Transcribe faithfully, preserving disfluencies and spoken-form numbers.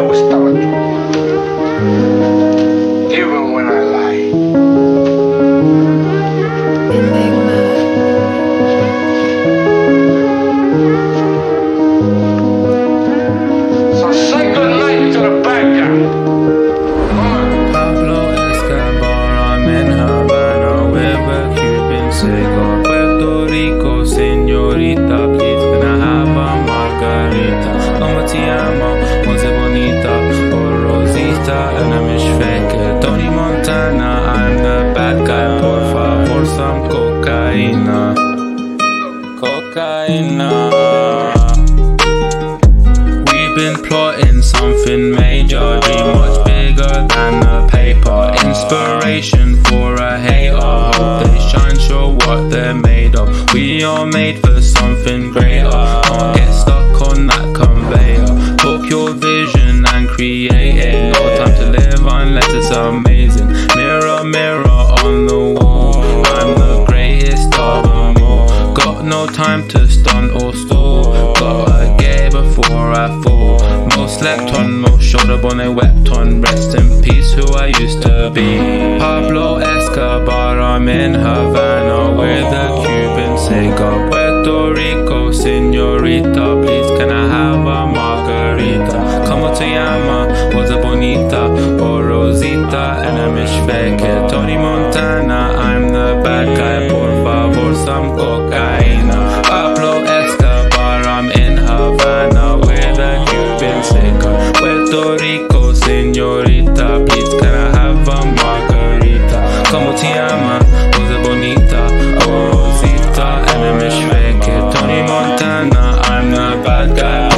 gustaba tú. Even when I lie. Enigma. So say good night to the bad guy. Pablo Escobar, I'm in Havana with a Cuban cigar. Puerto Rico, señorita, please can I have a margarita? Como te amo, once bonita, or Rosita, and I'm Ishveke. Tony Montana, I'm the bad guy, por favor, some cocaína. Cocaína. We've been plotting something major, be much bigger than the paper. Inspiration for a hater, hope they shine, show what they're made of. We are made for something greater, don't get stuck on that conveyor. Talk your vision and create it, no time to live unless it's amazing. Mirror, mirror on the wall, I'm the greatest of them all. Got no time to stunt or stall, gotta get it before I fall. Most slept on, most shoulder bone they wept on. Rest in peace who I used to be. Pablo Escobar, I'm in Havana with a Cuban cigar. Puerto Rico, señorita, please can I have a margarita? Como te llama, was a bonita, or Rosita, and I'm Ishveke. Tony Montana, I'm the bad guy, por favor, some cocaína. Pablo Escobar, I'm in Havana with a Cuban cigar. Puerto Rico, señorita, please can I have a margarita? Como te llama, was a bonita, or Rosita, and I'm Ishveke. Tony Montana, I'm the bad guy.